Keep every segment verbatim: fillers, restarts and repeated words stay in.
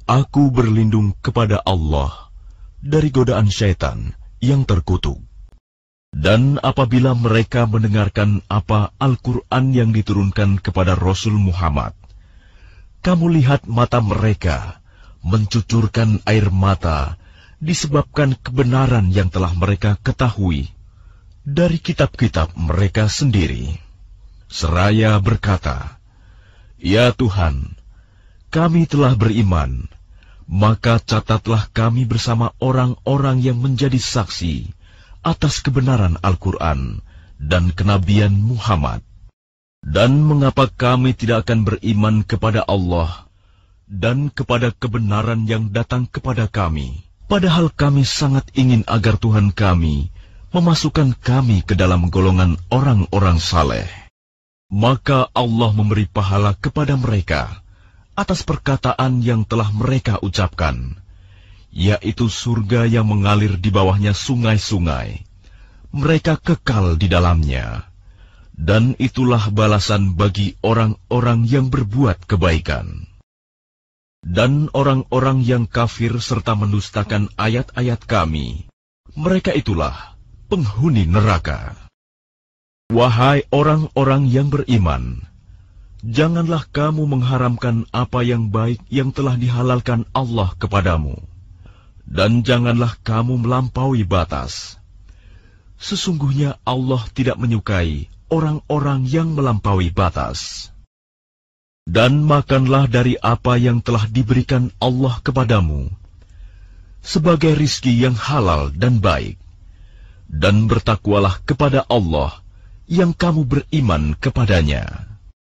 Aku berlindung kepada Allah dari godaan syaitan yang terkutuk. Dan apabila mereka mendengarkan apa Al-Quran yang diturunkan kepada Rasul Muhammad, kamu lihat mata mereka mencucurkan air mata disebabkan kebenaran yang telah mereka ketahui dari kitab-kitab mereka sendiri. Seraya berkata, "Ya Tuhan, kami telah beriman, maka catatlah kami bersama orang-orang yang menjadi saksi atas kebenaran Al-Quran dan kenabian Muhammad. Dan mengapa kami tidak akan beriman kepada Allah dan kepada kebenaran yang datang kepada kami, padahal kami sangat ingin agar Tuhan kami memasukkan kami ke dalam golongan orang-orang saleh." Maka Allah memberi pahala kepada mereka atas perkataan yang telah mereka ucapkan, yaitu surga yang mengalir di bawahnya sungai-sungai. Mereka kekal di dalamnya. Dan itulah balasan bagi orang-orang yang berbuat kebaikan. Dan orang-orang yang kafir serta mendustakan ayat-ayat kami, mereka itulah penghuni neraka. Wahai orang-orang yang beriman, janganlah kamu mengharamkan apa yang baik yang telah dihalalkan Allah kepadamu, dan janganlah kamu melampaui batas. Sesungguhnya Allah tidak menyukai orang-orang yang melampaui batas. Dan makanlah dari apa yang telah diberikan Allah kepadamu sebagai rizki yang halal dan baik, dan bertakwalah kepada Allah yang kamu beriman kepadanya.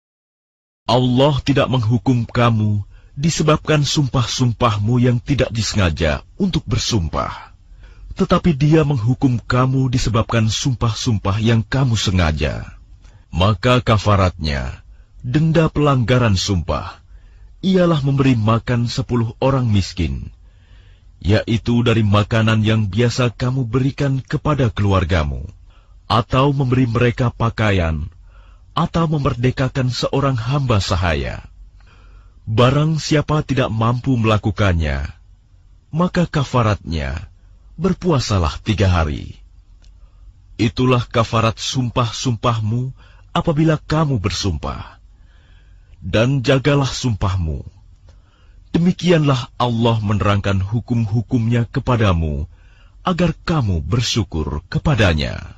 Allah tidak menghukum kamu disebabkan sumpah-sumpahmu yang tidak disengaja untuk bersumpah, tetapi Dia menghukum kamu disebabkan sumpah-sumpah yang kamu sengaja. Maka kafaratnya, denda pelanggaran sumpah, ialah memberi makan sepuluh orang miskin, yaitu dari makanan yang biasa kamu berikan kepada keluargamu, atau memberi mereka pakaian, atau memerdekakan seorang hamba sahaya. Barang siapa tidak mampu melakukannya, maka kafaratnya berpuasalah tiga hari. Itulah kafarat sumpah-sumpahmu apabila kamu bersumpah. Dan jagalah sumpahmu. Demikianlah Allah menerangkan hukum-hukumnya kepadamu, agar kamu bersyukur kepadanya.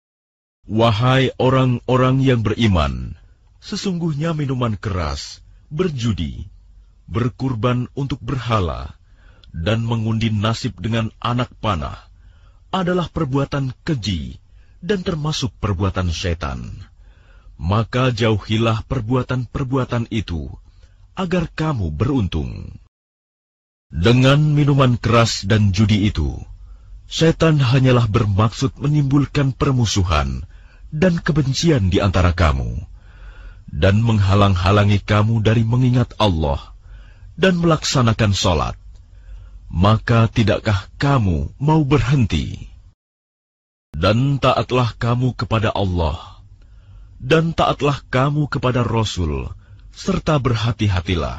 Wahai orang-orang yang beriman, sesungguhnya minuman keras, berjudi, berkurban untuk berhala, dan mengundi nasib dengan anak panah adalah perbuatan keji dan termasuk perbuatan syaitan. Maka jauhilah perbuatan-perbuatan itu, agar kamu beruntung. Dengan minuman keras dan judi itu, syaitan hanyalah bermaksud menimbulkan permusuhan dan kebencian di antara kamu, dan menghalang-halangi kamu dari mengingat Allah dan melaksanakan sholat. Maka tidakkah kamu mau berhenti? Dan taatlah kamu kepada Allah, dan taatlah kamu kepada Rasul, serta berhati-hatilah.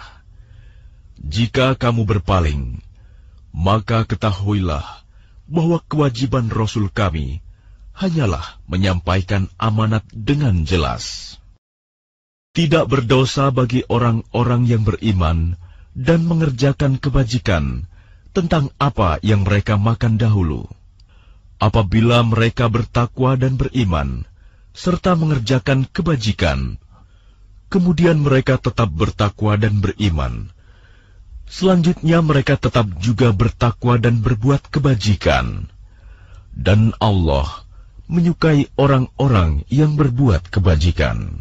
Jika kamu berpaling, maka ketahuilah bahwa kewajiban Rasul kami hanyalah menyampaikan amanat dengan jelas. Tidak berdosa bagi orang-orang yang beriman dan mengerjakan kebajikan tentang apa yang mereka makan dahulu. Apabila mereka bertakwa dan beriman, serta mengerjakan kebajikan, kemudian mereka tetap bertakwa dan beriman, selanjutnya mereka tetap juga bertakwa dan berbuat kebajikan, dan Allah menyukai orang-orang yang berbuat kebajikan.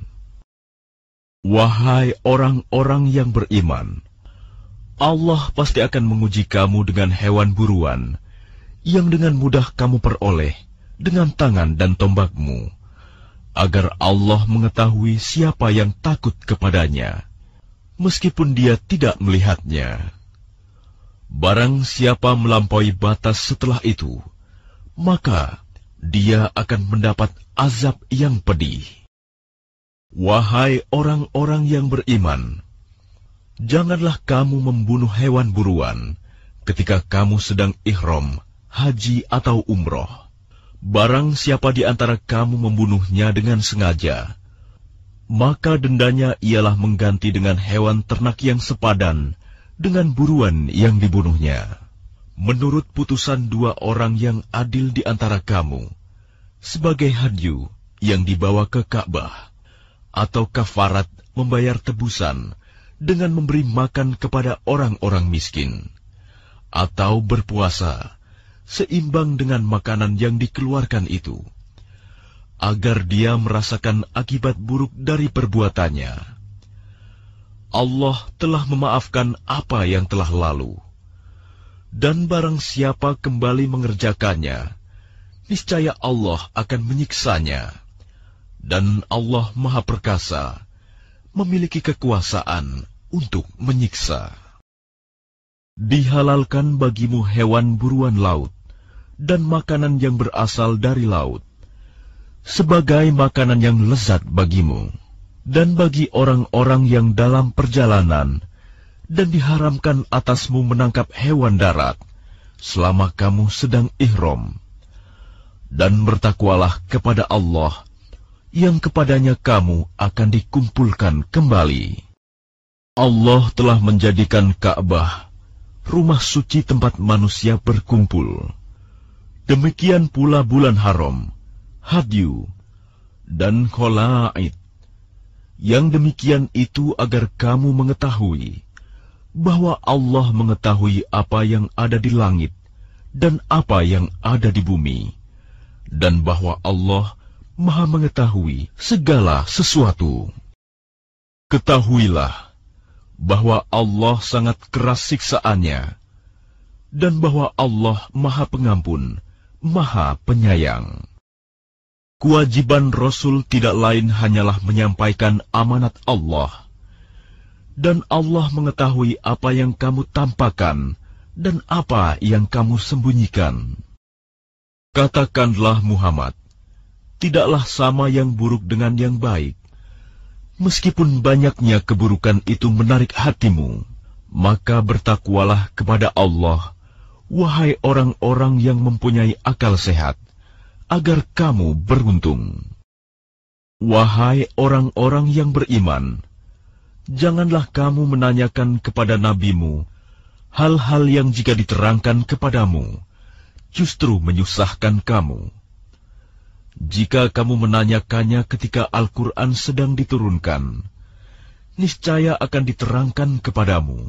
Wahai orang-orang yang beriman, Allah pasti akan menguji kamu dengan hewan buruan yang dengan mudah kamu peroleh dengan tangan dan tombakmu, agar Allah mengetahui siapa yang takut kepadanya, meskipun dia tidak melihatnya. Barang siapa melampaui batas setelah itu, maka dia akan mendapat azab yang pedih. Wahai orang-orang yang beriman, Janganlah kamu membunuh hewan buruan ketika kamu sedang ihram, haji atau umroh. Barang siapa di antara kamu membunuhnya dengan sengaja, maka dendanya ialah mengganti dengan hewan ternak yang sepadan dengan buruan yang dibunuhnya. Menurut putusan dua orang yang adil di antara kamu, sebagai hadyu yang dibawa ke Ka'bah, atau kafarat membayar tebusan dengan memberi makan kepada orang-orang miskin, atau berpuasa seimbang dengan makanan yang dikeluarkan itu, agar dia merasakan akibat buruk dari perbuatannya. Allah telah memaafkan apa yang telah lalu, dan barang siapa kembali mengerjakannya, niscaya Allah akan menyiksanya. Dan Allah Maha Perkasa, memiliki kekuasaan untuk menyiksa. Dihalalkan bagimu hewan buruan laut dan makanan yang berasal dari laut, sebagai makanan yang lezat bagimu dan bagi orang-orang yang dalam perjalanan, dan diharamkan atasmu menangkap hewan darat selama kamu sedang ihram. Dan bertakwalah kepada Allah, yang kepadanya kamu akan dikumpulkan kembali. Allah telah menjadikan Ka'bah rumah suci tempat manusia berkumpul. Demikian pula bulan haram, hadyu, dan kholaid. Yang demikian itu agar kamu mengetahui bahwa Allah mengetahui apa yang ada di langit dan apa yang ada di bumi, dan bahwa Allah Maha mengetahui segala sesuatu. Ketahuilah bahwa Allah sangat keras siksaannya, dan bahwa Allah Maha Pengampun, Maha Penyayang. Kewajiban Rasul tidak lain hanyalah menyampaikan amanat Allah, dan Allah mengetahui apa yang kamu tampakkan dan apa yang kamu sembunyikan. Katakanlah Muhammad, tidaklah sama yang buruk dengan yang baik. Meskipun banyaknya keburukan itu menarik hatimu, maka bertakwalah kepada Allah, wahai orang-orang yang mempunyai akal sehat, agar kamu beruntung. Wahai orang-orang yang beriman, janganlah kamu menanyakan kepada nabimu hal-hal yang jika diterangkan kepadamu, justru menyusahkan kamu. Jika kamu menanyakannya ketika Al-Quran sedang diturunkan, niscaya akan diterangkan kepadamu.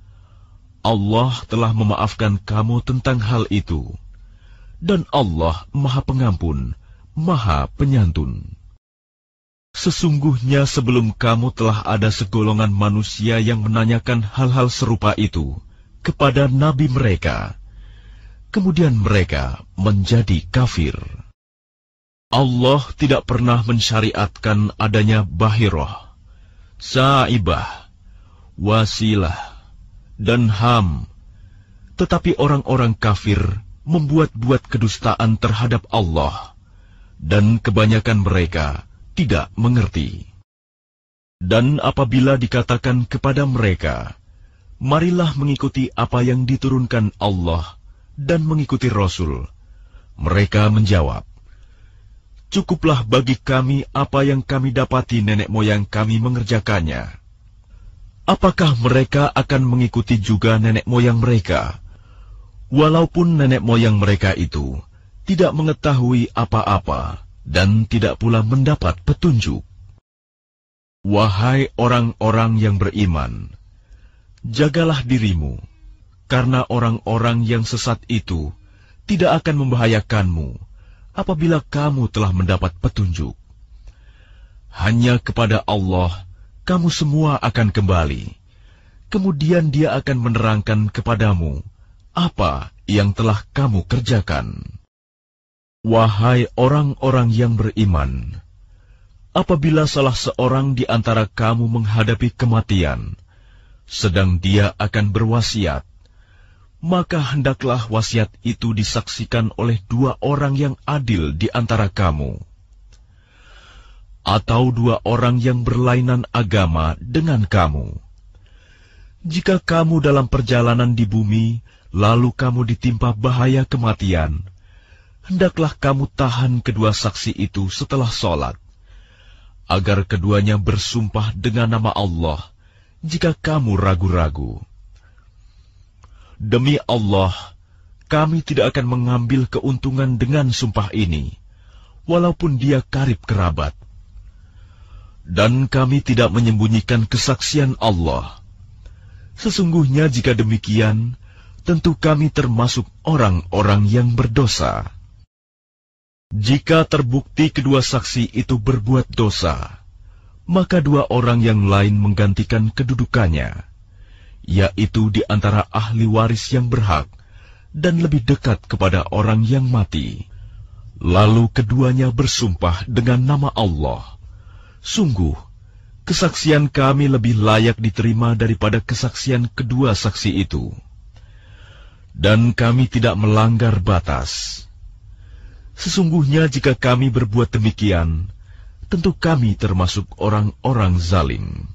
Allah telah memaafkan kamu tentang hal itu, dan Allah Maha Pengampun, Maha Penyantun. Sesungguhnya sebelum kamu telah ada segolongan manusia yang menanyakan hal-hal serupa itu kepada nabi mereka, kemudian mereka menjadi kafir. Allah tidak pernah mensyariatkan adanya bahirah, sa'ibah, wasilah, dan ham, tetapi orang-orang kafir membuat-buat kedustaan terhadap Allah, dan kebanyakan mereka tidak mengerti. Dan apabila dikatakan kepada mereka, marilah mengikuti apa yang diturunkan Allah dan mengikuti Rasul, mereka menjawab, cukuplah bagi kami apa yang kami dapati nenek moyang kami mengerjakannya. Apakah mereka akan mengikuti juga nenek moyang mereka, walaupun nenek moyang mereka itu tidak mengetahui apa-apa dan tidak pula mendapat petunjuk? Wahai orang-orang yang beriman, jagalah dirimu, karena orang-orang yang sesat itu tidak akan membahayakanmu apabila kamu telah mendapat petunjuk. Hanya kepada Allah kamu semua akan kembali, kemudian Dia akan menerangkan kepadamu apa yang telah kamu kerjakan. Wahai orang-orang yang beriman, apabila salah seorang di antara kamu menghadapi kematian, sedang dia akan berwasiat, maka hendaklah wasiat itu disaksikan oleh dua orang yang adil di antara kamu, atau dua orang yang berlainan agama dengan kamu. Jika kamu dalam perjalanan di bumi, lalu kamu ditimpa bahaya kematian, hendaklah kamu tahan kedua saksi itu setelah sholat, agar keduanya bersumpah dengan nama Allah jika kamu ragu-ragu. Demi Allah, kami tidak akan mengambil keuntungan dengan sumpah ini, walaupun dia karib kerabat. Dan kami tidak menyembunyikan kesaksian Allah. Sesungguhnya jika demikian, tentu kami termasuk orang-orang yang berdosa. Jika terbukti kedua saksi itu berbuat dosa, maka dua orang yang lain menggantikan kedudukannya, yaitu di antara ahli waris yang berhak dan lebih dekat kepada orang yang mati. Lalu keduanya bersumpah dengan nama Allah, sungguh, kesaksian kami lebih layak diterima daripada kesaksian kedua saksi itu. Dan kami tidak melanggar batas. Sesungguhnya jika kami berbuat demikian, tentu kami termasuk orang-orang zalim.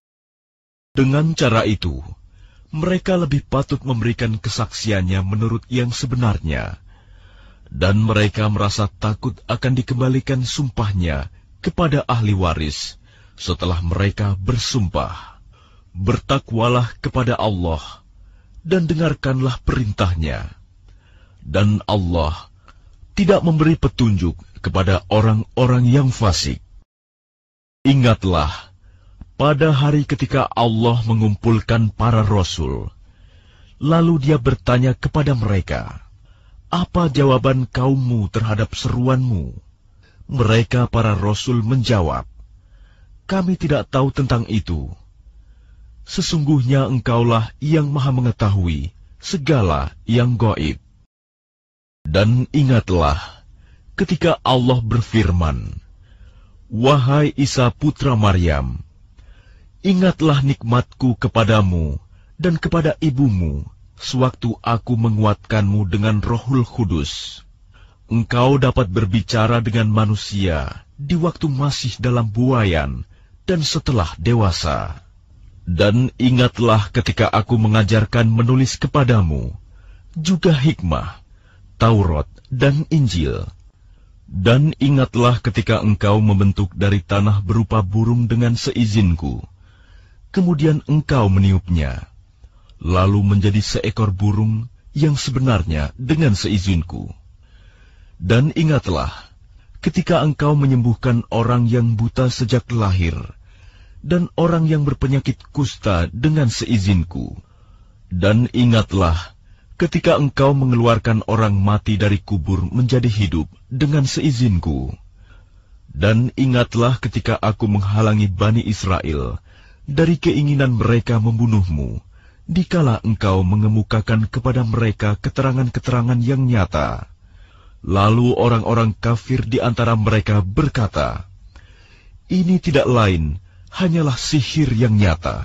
Dengan cara itu, mereka lebih patut memberikan kesaksiannya menurut yang sebenarnya, dan mereka merasa takut akan dikembalikan sumpahnya kepada ahli waris setelah mereka bersumpah. Bertakwalah kepada Allah dan dengarkanlah perintahnya, dan Allah tidak memberi petunjuk kepada orang-orang yang fasik. Ingatlah, pada hari ketika Allah mengumpulkan para rasul, lalu dia bertanya kepada mereka, apa jawaban kaummu terhadap seruanmu? Mereka para rasul menjawab, kami tidak tahu tentang itu. Sesungguhnya engkaulah yang maha mengetahui segala yang gaib. Dan ingatlah, ketika Allah berfirman, wahai Isa putra Maryam, ingatlah nikmatku kepadamu dan kepada ibumu, sewaktu aku menguatkanmu dengan Rohul Kudus. Engkau dapat berbicara dengan manusia di waktu masih dalam buayan dan setelah dewasa. Dan ingatlah ketika aku mengajarkan menulis kepadamu, juga hikmah, Taurat dan Injil. Dan ingatlah ketika engkau membentuk dari tanah berupa burung dengan seizinku, kemudian engkau meniupnya, lalu menjadi seekor burung yang sebenarnya dengan seizinku. Dan ingatlah ketika engkau menyembuhkan orang yang buta sejak lahir, dan orang yang berpenyakit kusta dengan seizinku. Dan ingatlah ketika engkau mengeluarkan orang mati dari kubur menjadi hidup dengan seizinku. Dan ingatlah ketika aku menghalangi Bani Israel dari keinginan mereka membunuhmu, dikala engkau mengemukakan kepada mereka keterangan-keterangan yang nyata. Lalu orang-orang kafir di antara mereka berkata, ini tidak lain hanyalah sihir yang nyata.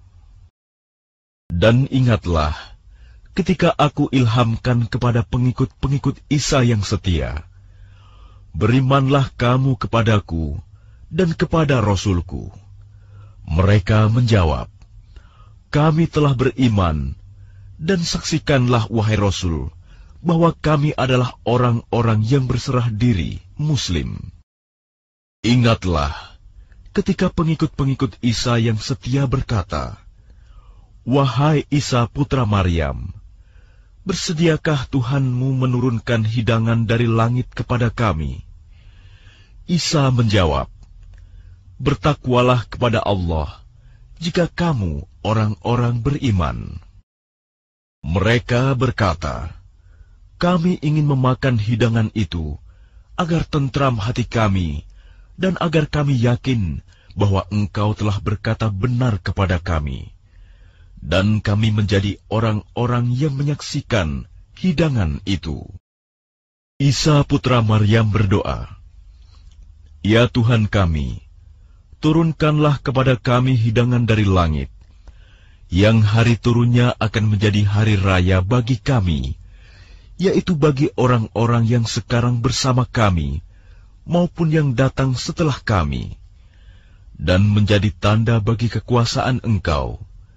Dan ingatlah, ketika aku ilhamkan kepada pengikut-pengikut Isa yang setia, berimanlah kamu kepadaku dan kepada Rasulku. Mereka menjawab, kami telah beriman, dan saksikanlah wahai Rasul, bahwa kami adalah orang-orang yang berserah diri, Muslim. Ingatlah, ketika pengikut-pengikut Isa yang setia berkata, wahai Isa putra Maryam, bersediakah Tuhanmu menurunkan hidangan dari langit kepada kami? Isa menjawab, bertakwalah kepada Allah, jika kamu orang-orang beriman. Mereka berkata, kami ingin memakan hidangan itu, agar tentram hati kami, dan agar kami yakin bahwa engkau telah berkata benar kepada kami, dan kami menjadi orang-orang yang menyaksikan hidangan itu. Isa putra Maryam berdoa, ya Tuhan kami, turunkanlah kepada kami hidangan dari langit, yang hari turunnya akan menjadi hari raya bagi kami, yaitu bagi orang-orang yang sekarang bersama kami, maupun yang datang setelah kami, dan menjadi tanda bagi kekuasaan engkau,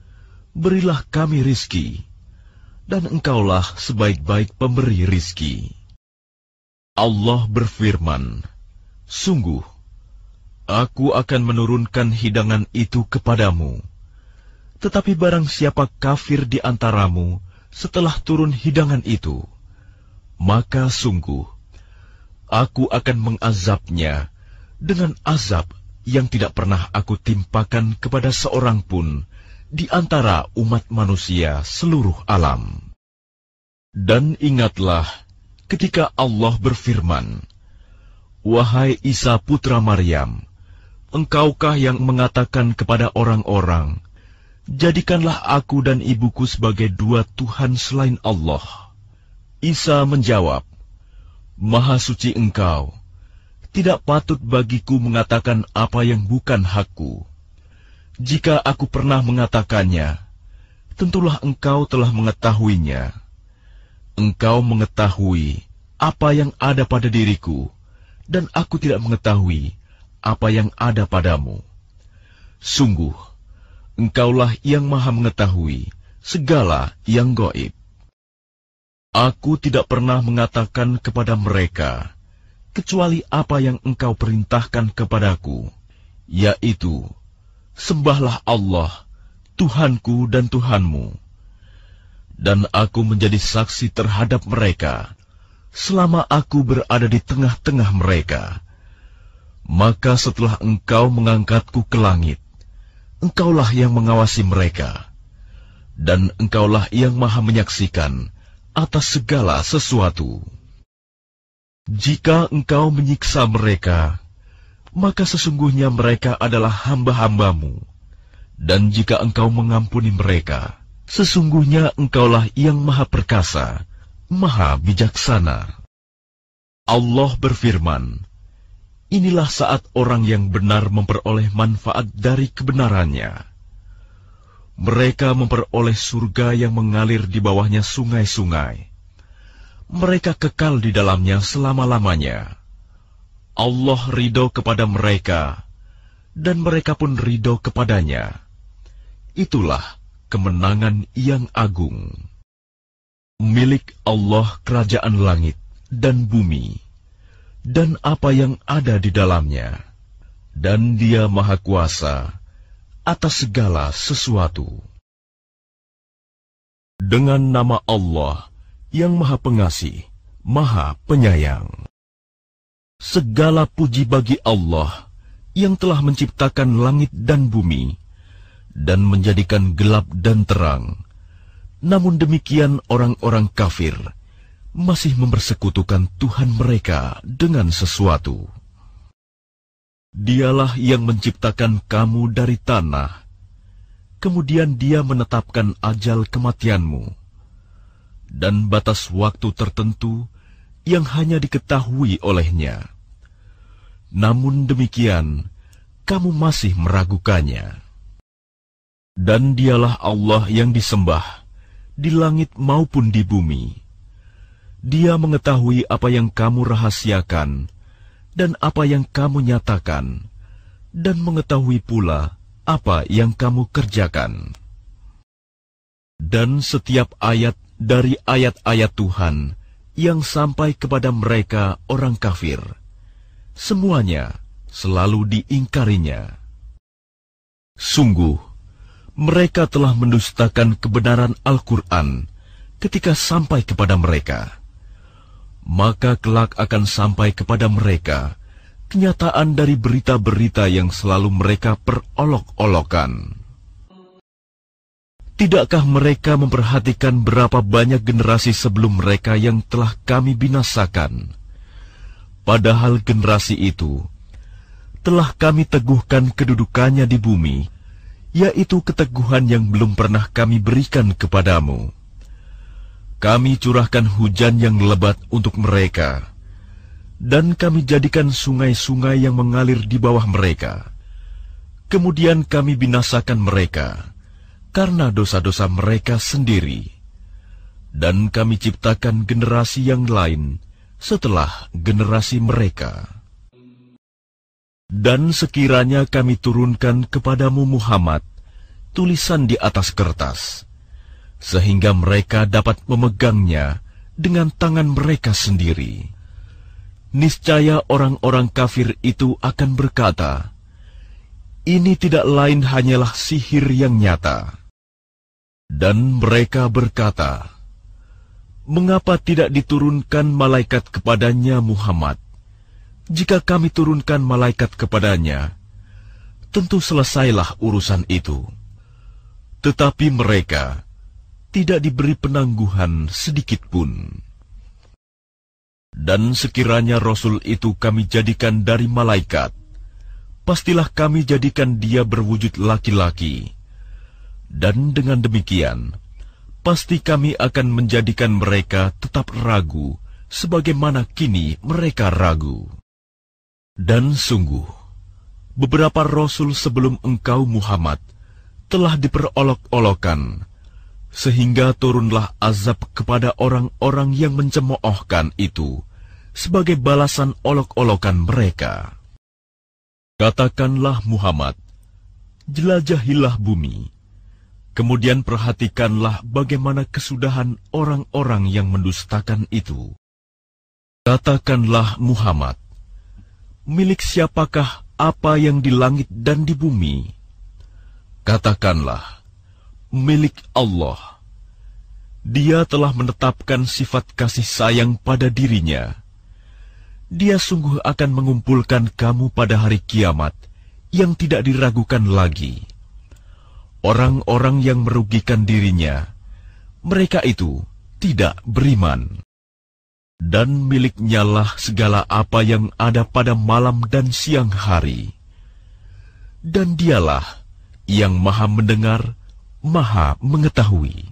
berilah kami rizki, dan Engkaulah sebaik-baik pemberi rizki. Allah berfirman, sungguh, Aku akan menurunkan hidangan itu kepadamu. Tetapi barang siapa kafir di antaramu setelah turun hidangan itu, maka sungguh, Aku akan mengazabnya dengan azab yang tidak pernah Aku timpakan kepada seorang pun di antara umat manusia seluruh alam. Dan ingatlah ketika Allah berfirman, Wahai Isa putra Maryam, engkaukah yang mengatakan kepada orang-orang, jadikanlah aku dan ibuku sebagai dua Tuhan selain Allah? Isa menjawab, Maha suci engkau, tidak patut bagiku mengatakan apa yang bukan hakku. Jika aku pernah mengatakannya, tentulah engkau telah mengetahuinya. Engkau mengetahui apa yang ada pada diriku, dan aku tidak mengetahui apa yang ada padamu. Sungguh, engkaulah yang maha mengetahui segala yang gaib. Aku tidak pernah mengatakan kepada mereka, kecuali apa yang engkau perintahkan kepadaku, yaitu, sembahlah Allah, Tuhanku dan Tuhanmu. Dan aku menjadi saksi terhadap mereka, selama aku berada di tengah-tengah mereka. Maka setelah engkau mengangkatku ke langit, engkaulah yang mengawasi mereka, dan engkaulah yang maha menyaksikan atas segala sesuatu. Jika engkau menyiksa mereka, maka sesungguhnya mereka adalah hamba-hambamu, dan jika engkau mengampuni mereka, sesungguhnya engkaulah yang maha perkasa, maha bijaksana. Allah berfirman, inilah saat orang yang benar memperoleh manfaat dari kebenarannya. Mereka memperoleh surga yang mengalir di bawahnya sungai-sungai. Mereka kekal di dalamnya selama-lamanya. Allah ridho kepada mereka, dan mereka pun ridho kepadanya. Itulah kemenangan yang agung. Milik Allah kerajaan langit dan bumi, dan apa yang ada di dalamnya, dan Dia maha kuasa atas segala sesuatu. Dengan nama Allah yang maha pengasih, maha penyayang. Segala puji bagi Allah yang telah menciptakan langit dan bumi, dan menjadikan gelap dan terang. Namun demikian orang-orang kafir masih mempersekutukan Tuhan mereka dengan sesuatu. Dialah yang menciptakan kamu dari tanah, kemudian Dia menetapkan ajal kematianmu, dan batas waktu tertentu yang hanya diketahui olehnya. Namun demikian, kamu masih meragukannya. Dan Dialah Allah yang disembah, di langit maupun di bumi. Dia mengetahui apa yang kamu rahasiakan, dan apa yang kamu nyatakan, dan mengetahui pula apa yang kamu kerjakan. Dan setiap ayat dari ayat-ayat Tuhan yang sampai kepada mereka orang kafir, semuanya selalu diingkarinya. Sungguh, mereka telah mendustakan kebenaran Al-Quran ketika sampai kepada mereka. Maka kelak akan sampai kepada mereka kenyataan dari berita-berita yang selalu mereka perolok-olokan. Tidakkah mereka memperhatikan berapa banyak generasi sebelum mereka yang telah kami binasakan? Padahal generasi itu telah kami teguhkan kedudukannya di bumi, yaitu keteguhan yang belum pernah kami berikan kepadamu. Kami curahkan hujan yang lebat untuk mereka, dan kami jadikan sungai-sungai yang mengalir di bawah mereka. Kemudian kami binasakan mereka karena dosa-dosa mereka sendiri, dan kami ciptakan generasi yang lain setelah generasi mereka. Dan sekiranya kami turunkan kepadamu Muhammad tulisan di atas kertas, sehingga mereka dapat memegangnya dengan tangan mereka sendiri. Niscaya orang-orang kafir itu akan berkata, "Ini tidak lain hanyalah sihir yang nyata." Dan mereka berkata, "Mengapa tidak diturunkan malaikat kepadanya Muhammad? Jika kami turunkan malaikat kepadanya, tentu selesailah urusan itu." Tetapi mereka tidak diberi penangguhan sedikitpun. Dan sekiranya Rasul itu kami jadikan dari malaikat, pastilah kami jadikan dia berwujud laki-laki. Dan dengan demikian, pasti kami akan menjadikan mereka tetap ragu, sebagaimana kini mereka ragu. Dan sungguh, beberapa Rasul sebelum engkau Muhammad telah diperolok-olokan, sehingga turunlah azab kepada orang-orang yang mencemoohkan itu sebagai balasan olok-olokan mereka. Katakanlah Muhammad, jelajahilah bumi, kemudian perhatikanlah bagaimana kesudahan orang-orang yang mendustakan itu. Katakanlah Muhammad, milik siapakah apa yang di langit dan di bumi? Katakanlah, milik Allah. Dia telah menetapkan sifat kasih sayang pada dirinya. Dia sungguh akan mengumpulkan kamu pada hari kiamat yang tidak diragukan lagi. Orang-orang yang merugikan dirinya, mereka itu tidak beriman. Dan miliknya lah segala apa yang ada pada malam dan siang hari. Dan dialah yang maha mendengar, maha mengetahui.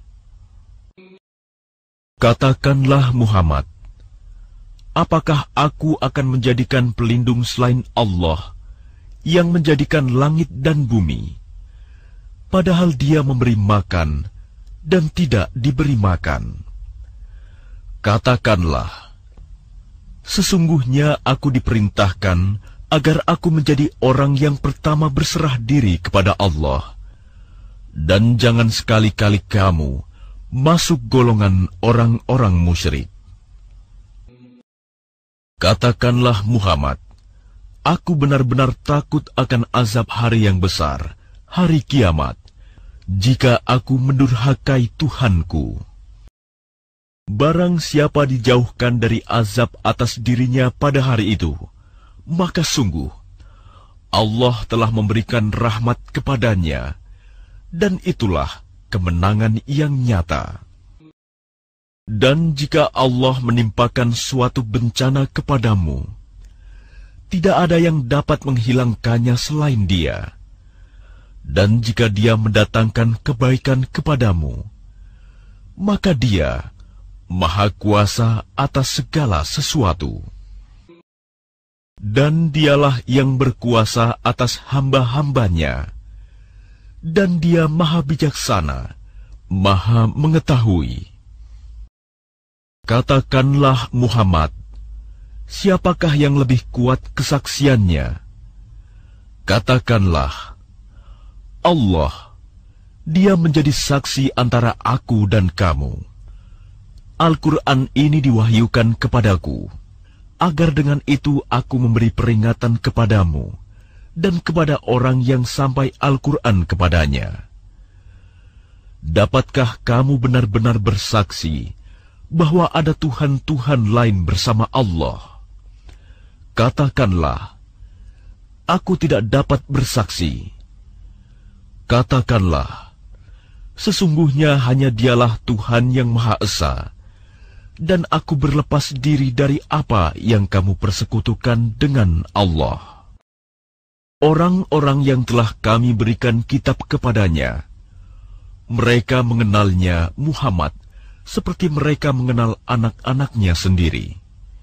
Katakanlah Muhammad, apakah aku akan menjadikan pelindung selain Allah yang menjadikan langit dan bumi, padahal dia memberi makan dan tidak diberi makan? Katakanlah, sesungguhnya aku diperintahkan agar aku menjadi orang yang pertama berserah diri kepada Allah. Dan jangan sekali-kali kamu masuk golongan orang-orang musyrik. Katakanlah Muhammad, aku benar-benar takut akan azab hari yang besar, hari kiamat, jika aku mendurhakai Tuhanku. Barang siapa dijauhkan dari azab atas dirinya pada hari itu, maka sungguh Allah telah memberikan rahmat kepadanya, dan itulah kemenangan yang nyata. Dan jika Allah menimpakan suatu bencana kepadamu, tidak ada yang dapat menghilangkannya selain Dia. Dan jika Dia mendatangkan kebaikan kepadamu, maka Dia Maha Kuasa atas segala sesuatu. Dan Dialah yang berkuasa atas hamba-hambanya, dan Dia Maha Bijaksana, Maha Mengetahui. Katakanlah Muhammad, siapakah yang lebih kuat kesaksiannya? Katakanlah, Allah, Dia menjadi saksi antara aku dan kamu. Al-Quran ini diwahyukan kepadaku, agar dengan itu aku memberi peringatan kepadamu dan kepada orang yang sampai Al-Quran kepadanya. Dapatkah kamu benar-benar bersaksi bahwa ada Tuhan-Tuhan lain bersama Allah? Katakanlah, aku tidak dapat bersaksi. Katakanlah, sesungguhnya hanya Dialah Tuhan yang Maha Esa, dan aku berlepas diri dari apa yang kamu persekutukan dengan Allah. Orang-orang yang telah kami berikan kitab kepadanya, mereka mengenalnya Muhammad seperti mereka mengenal anak-anaknya sendiri.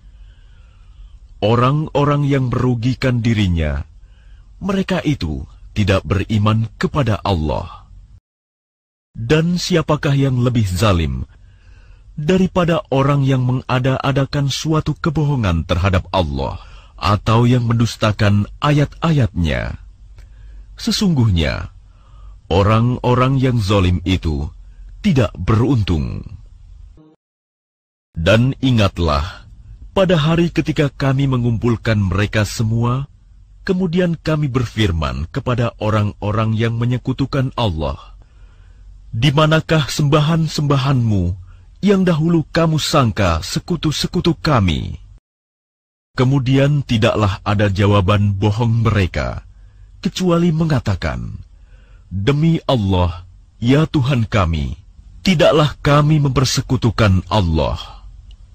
Orang-orang yang merugikan dirinya, mereka itu tidak beriman kepada Allah. Dan siapakah yang lebih zalim daripada orang yang mengada-adakan suatu kebohongan terhadap Allah atau yang mendustakan ayat-ayatnya? Sesungguhnya Orang-orang yang zalim itu tidak beruntung. Dan ingatlah, pada hari ketika kami mengumpulkan mereka semua, kemudian kami berfirman kepada orang-orang yang menyekutukan Allah, "Di manakah sembahan-sembahanmu yang dahulu kamu sangka sekutu-sekutu kami?" Kemudian tidaklah ada jawaban bohong mereka, kecuali mengatakan, "Demi Allah, ya Tuhan kami, tidaklah kami mempersekutukan Allah."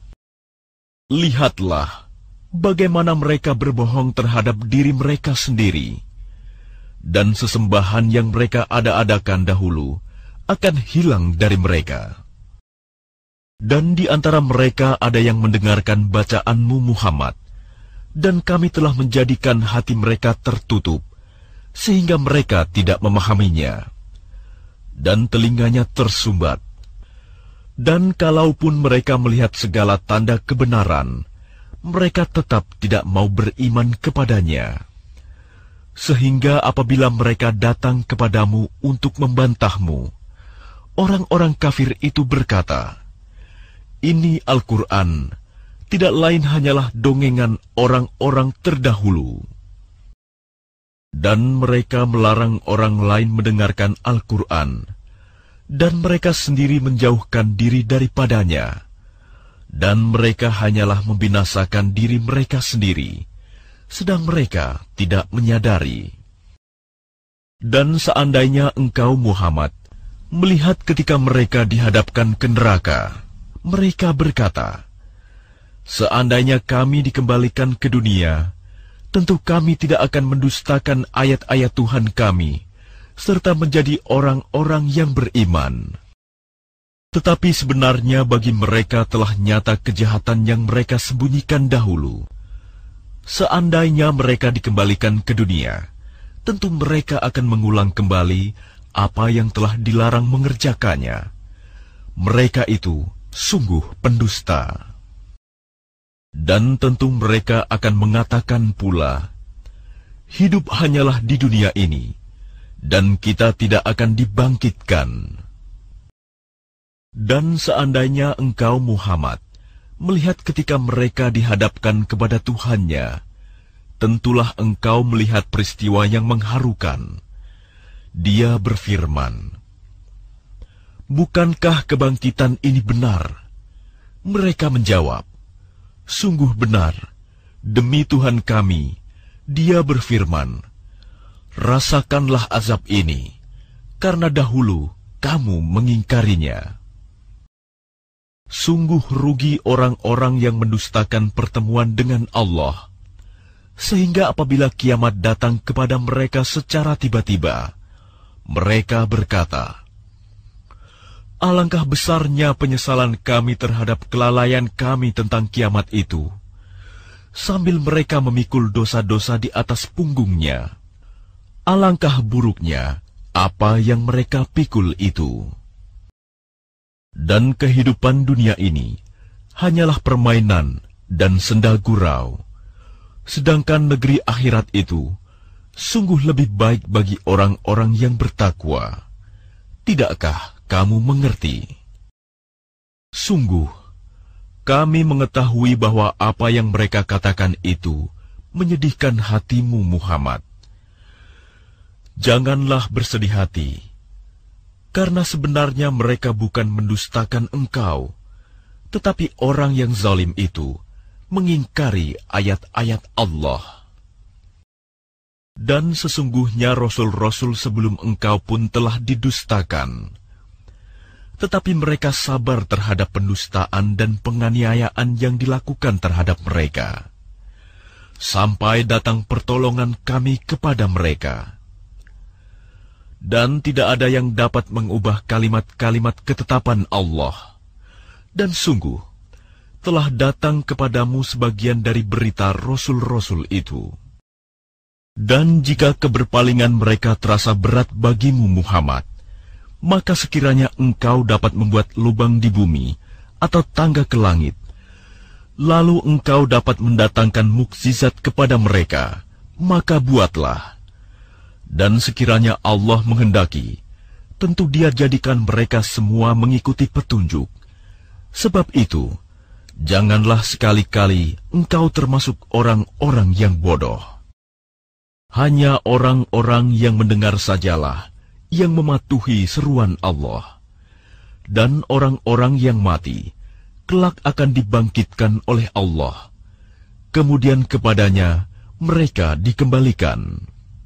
Lihatlah bagaimana mereka berbohong terhadap diri mereka sendiri, dan sesembahan yang mereka ada-adakan dahulu akan hilang dari mereka. Dan di antara mereka ada yang mendengarkan bacaanmu Muhammad, dan kami telah menjadikan hati mereka tertutup, sehingga mereka tidak memahaminya, dan telinganya tersumbat. Dan kalaupun mereka melihat segala tanda kebenaran, mereka tetap tidak mau beriman kepadanya. Sehingga apabila mereka datang kepadamu untuk membantahmu, orang-orang kafir itu berkata, "Ini Al-Quran tidak lain hanyalah dongengan orang-orang terdahulu." Dan mereka melarang orang lain mendengarkan Al-Quran, dan mereka sendiri menjauhkan diri daripadanya, dan mereka hanyalah membinasakan diri mereka sendiri, sedang mereka tidak menyadari. Dan seandainya engkau Muhammad melihat ketika mereka dihadapkan ke neraka, mereka berkata, "Seandainya kami dikembalikan ke dunia, tentu kami tidak akan mendustakan ayat-ayat Tuhan kami, serta menjadi orang-orang yang beriman." Tetapi sebenarnya bagi mereka telah nyata kejahatan yang mereka sembunyikan dahulu. Seandainya mereka dikembalikan ke dunia, tentu mereka akan mengulang kembali apa yang telah dilarang mengerjakannya. Mereka itu sungguh pendusta. Dan tentu mereka akan mengatakan pula, "Hidup hanyalah di dunia ini, dan kita tidak akan dibangkitkan." Dan seandainya engkau Muhammad melihat ketika mereka dihadapkan kepada Tuhannya, tentulah engkau melihat peristiwa yang mengharukan. Dia berfirman, "Bukankah kebangkitan ini benar?" Mereka menjawab, "Sungguh benar, demi Tuhan kami." Dia berfirman, "Rasakanlah azab ini, karena dahulu kamu mengingkarinya." Sungguh rugi orang-orang yang mendustakan pertemuan dengan Allah, sehingga apabila kiamat datang kepada mereka secara tiba-tiba, mereka berkata, "Alangkah besarnya penyesalan kami terhadap kelalaian kami tentang kiamat itu," sambil mereka memikul dosa-dosa di atas punggungnya. Alangkah buruknya apa yang mereka pikul itu. Dan kehidupan dunia ini hanyalah permainan dan senda gurau, sedangkan negeri akhirat itu sungguh lebih baik bagi orang-orang yang bertakwa. Tidakkah kamu mengerti? Sungguh, kami mengetahui bahwa apa yang mereka katakan itu menyedihkan hatimu Muhammad. Janganlah bersedih hati, karena sebenarnya mereka bukan mendustakan engkau, tetapi orang yang zalim itu mengingkari ayat-ayat Allah. Dan sesungguhnya rasul-rasul sebelum engkau pun telah didustakan, tetapi mereka sabar terhadap pendustaan dan penganiayaan yang dilakukan terhadap mereka, sampai datang pertolongan kami kepada mereka. Dan tidak ada yang dapat mengubah kalimat-kalimat ketetapan Allah. Dan sungguh, telah datang kepadamu sebagian dari berita rasul-rasul itu. Dan jika keberpalingan mereka terasa berat bagimu Muhammad, maka sekiranya engkau dapat membuat lubang di bumi atau tangga ke langit, lalu engkau dapat mendatangkan mukjizat kepada mereka, maka buatlah. Dan sekiranya Allah menghendaki, tentu Dia jadikan mereka semua mengikuti petunjuk. Sebab itu, janganlah sekali-kali engkau termasuk orang-orang yang bodoh. Hanya orang-orang yang mendengar sajalah yang mematuhi seruan Allah. Dan orang-orang yang mati, kelak akan dibangkitkan oleh Allah. Kemudian kepadanya mereka dikembalikan.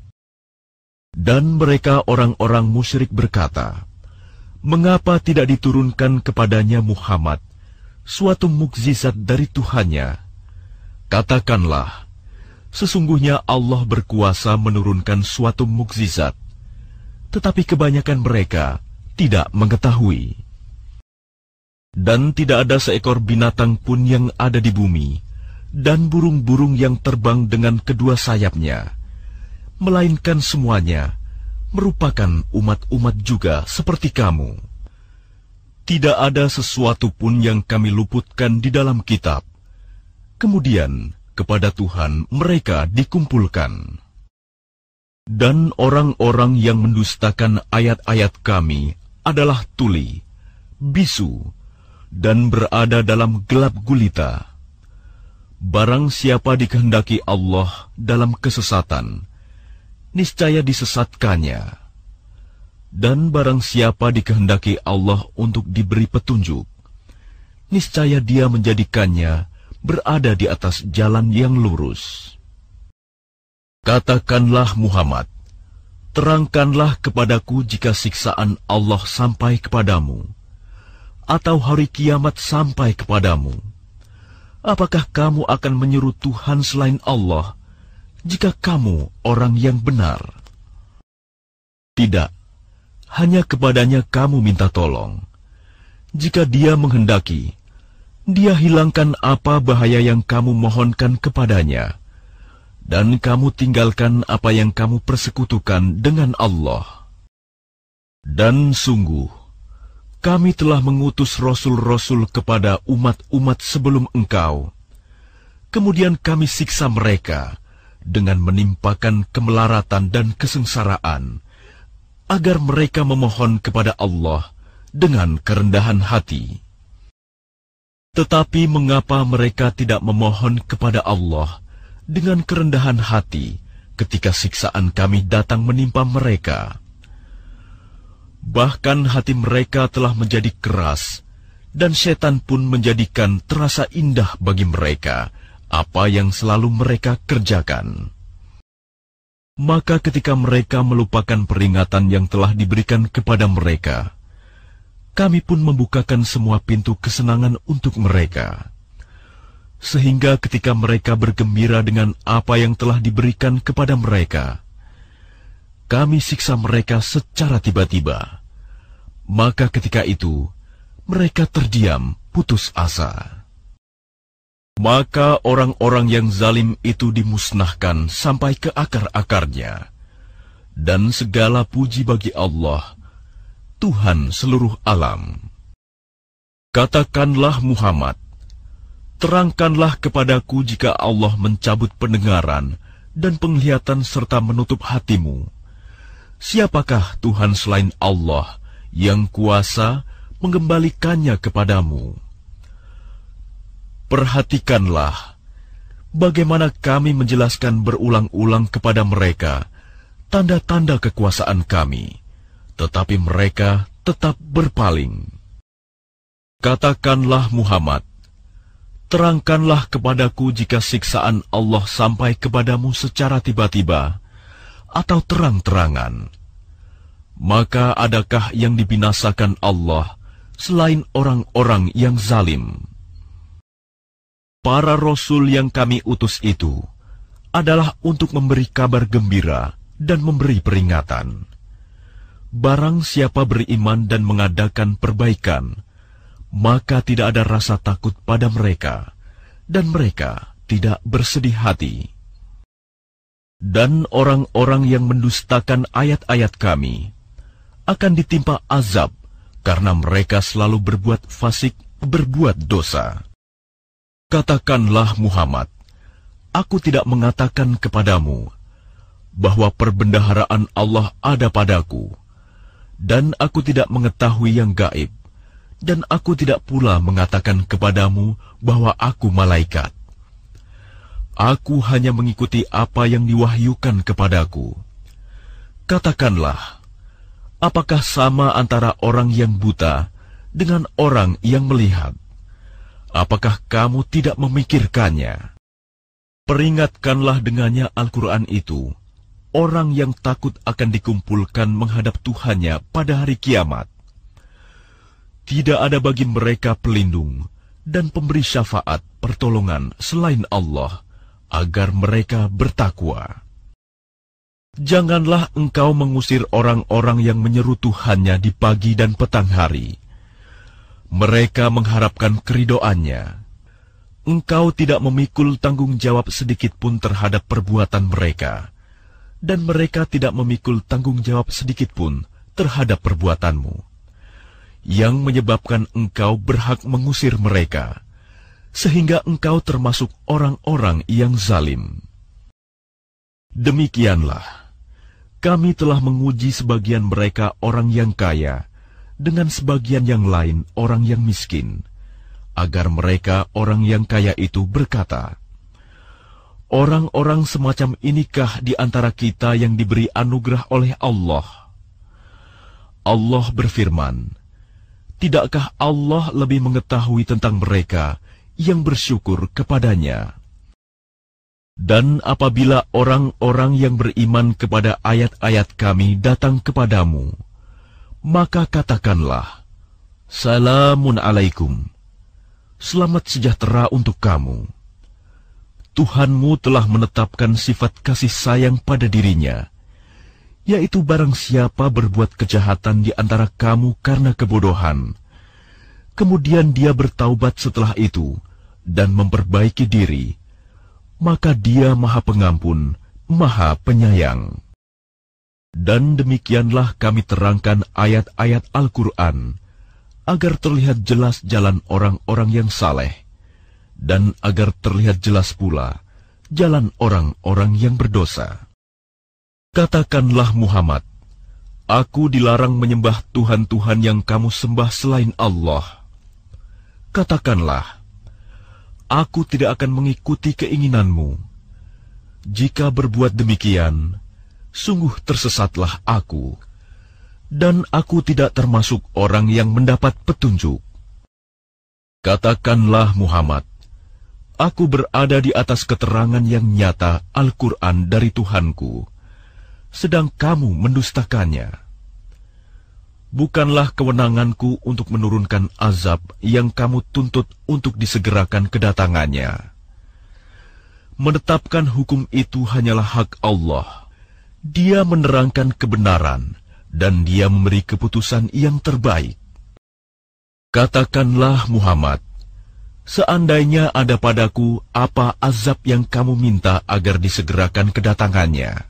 Dan mereka orang-orang musyrik berkata, "Mengapa tidak diturunkan kepadanya Muhammad suatu mukjizat dari Tuhannya?" Katakanlah, sesungguhnya Allah berkuasa menurunkan suatu mukjizat, tetapi kebanyakan mereka tidak mengetahui. Dan tidak ada seekor binatang pun yang ada di bumi, dan burung-burung yang terbang dengan kedua sayapnya, melainkan semuanya merupakan umat-umat juga seperti kamu. Tidak ada sesuatu pun yang kami luputkan di dalam kitab. Kemudian kepada Tuhan mereka dikumpulkan. Dan orang-orang yang mendustakan ayat-ayat kami adalah tuli, bisu, dan berada dalam gelap gulita. Barang siapa dikehendaki Allah dalam kesesatan, niscaya disesatkannya. Dan barang siapa dikehendaki Allah untuk diberi petunjuk, niscaya Dia menjadikannya berada di atas jalan yang lurus. Katakanlah Muhammad, terangkanlah kepadaku jika siksaan Allah sampai kepadamu, atau hari kiamat sampai kepadamu. Apakah kamu akan menyeru Tuhan selain Allah, jika kamu orang yang benar? Tidak, hanya kepadanya kamu minta tolong. Jika Dia menghendaki, Dia hilangkan apa bahaya yang kamu mohonkan kepadanya, dan kamu tinggalkan apa yang kamu persekutukan dengan Allah. Dan sungguh, kami telah mengutus rasul-rasul kepada umat-umat sebelum engkau. Kemudian kami siksa mereka dengan menimpakan kemelaratan dan kesengsaraan, agar mereka memohon kepada Allah dengan kerendahan hati. Tetapi mengapa mereka tidak memohon kepada Allah dengan kerendahan hati ketika siksaan kami datang menimpa mereka? Bahkan hati mereka telah menjadi keras, dan setan pun menjadikan terasa indah bagi mereka apa yang selalu mereka kerjakan. Maka ketika mereka melupakan peringatan yang telah diberikan kepada mereka, kami pun membukakan semua pintu kesenangan untuk mereka. Sehingga ketika mereka bergembira dengan apa yang telah diberikan kepada mereka, kami siksa mereka secara tiba-tiba. Maka ketika itu, mereka terdiam, putus asa. Maka orang-orang yang zalim itu dimusnahkan sampai ke akar-akarnya. Dan segala puji bagi Allah, Tuhan seluruh alam. Katakanlah Muhammad, terangkanlah kepadaku jika Allah mencabut pendengaran dan penglihatan serta menutup hatimu. Siapakah Tuhan selain Allah yang kuasa mengembalikannya kepadamu? Perhatikanlah bagaimana kami menjelaskan berulang-ulang kepada mereka tanda-tanda kekuasaan kami, tetapi mereka tetap berpaling. Katakanlah Muhammad, terangkanlah kepadaku jika siksaan Allah sampai kepadamu secara tiba-tiba atau terang-terangan. Maka adakah yang dibinasakan Allah selain orang-orang yang zalim? Para rasul yang kami utus itu adalah untuk memberi kabar gembira dan memberi peringatan. Barang siapa beriman dan mengadakan perbaikan, maka tidak ada rasa takut pada mereka, dan mereka tidak bersedih hati. Dan orang-orang yang mendustakan ayat-ayat kami akan ditimpa azab karena mereka selalu berbuat fasik, berbuat dosa. Katakanlah Muhammad, aku tidak mengatakan kepadamu bahwa perbendaharaan Allah ada padaku, dan aku tidak mengetahui yang gaib, dan aku tidak pula mengatakan kepadamu bahwa aku malaikat. Aku hanya mengikuti apa yang diwahyukan kepadaku. Katakanlah, apakah sama antara orang yang buta dengan orang yang melihat? Apakah kamu tidak memikirkannya? Peringatkanlah dengannya Al-Quran itu orang yang takut akan dikumpulkan menghadap Tuhannya pada hari kiamat. Tidak ada bagi mereka pelindung dan pemberi syafaat pertolongan selain Allah, agar mereka bertakwa. Janganlah engkau mengusir orang-orang yang menyeru Tuhannya di pagi dan petang hari. Mereka mengharapkan keridoannya. Engkau tidak memikul tanggung jawab sedikit pun terhadap perbuatan mereka, dan mereka tidak memikul tanggung jawab sedikit pun terhadap perbuatanmu, yang menyebabkan engkau berhak mengusir mereka, sehingga engkau termasuk orang-orang yang zalim. Demikianlah, kami telah menguji sebagian mereka orang yang kaya, dengan sebagian yang lain orang yang miskin, agar mereka orang yang kaya itu berkata, orang-orang semacam inikah di antara kita yang diberi anugerah oleh Allah? Allah berfirman, tidakkah Allah lebih mengetahui tentang mereka yang bersyukur kepadanya? Dan apabila orang-orang yang beriman kepada ayat-ayat kami datang kepadamu, maka katakanlah, Salamun alaikum, selamat sejahtera untuk kamu. Tuhanmu telah menetapkan sifat kasih sayang pada dirinya, yaitu barang siapa berbuat kejahatan di antara kamu karena kebodohan, kemudian dia bertaubat setelah itu dan memperbaiki diri, maka dia Maha Pengampun, Maha Penyayang. Dan demikianlah kami terangkan ayat-ayat Al-Quran, agar terlihat jelas jalan orang-orang yang saleh, dan agar terlihat jelas pula jalan orang-orang yang berdosa. Katakanlah Muhammad, aku dilarang menyembah Tuhan-Tuhan yang kamu sembah selain Allah. Katakanlah, aku tidak akan mengikuti keinginanmu. Jika berbuat demikian, sungguh tersesatlah aku, dan aku tidak termasuk orang yang mendapat petunjuk. Katakanlah Muhammad, aku berada di atas keterangan yang nyata Al-Quran dari Tuhanku, sedang kamu mendustakannya. Bukanlah kewenanganku untuk menurunkan azab yang kamu tuntut untuk disegerakan kedatangannya. Menetapkan hukum itu hanyalah hak Allah. Dia menerangkan kebenaran, dan dia memberi keputusan yang terbaik. Katakanlah Muhammad, seandainya ada padaku apa azab yang kamu minta agar disegerakan kedatangannya,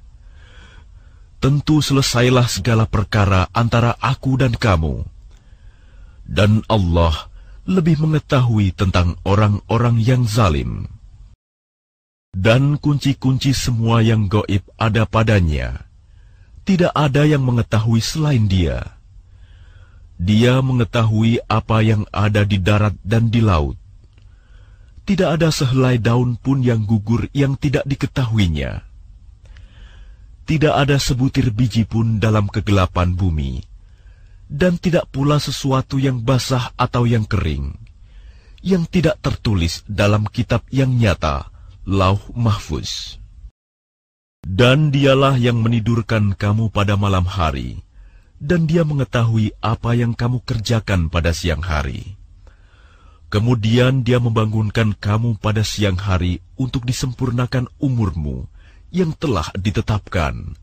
tentu selesailah segala perkara antara aku dan kamu. Dan Allah lebih mengetahui tentang orang-orang yang zalim. Dan kunci-kunci semua yang gaib ada padanya. Tidak ada yang mengetahui selain Dia. Dia mengetahui apa yang ada di darat dan di laut. Tidak ada sehelai daun pun yang gugur yang tidak diketahuinya. Tidak ada sebutir biji pun dalam kegelapan bumi, dan tidak pula sesuatu yang basah atau yang kering, yang tidak tertulis dalam kitab yang nyata, Lauh Mahfuz. Dan dialah yang menidurkan kamu pada malam hari, dan dia mengetahui apa yang kamu kerjakan pada siang hari. Kemudian dia membangunkan kamu pada siang hari untuk disempurnakan umurmu yang telah ditetapkan.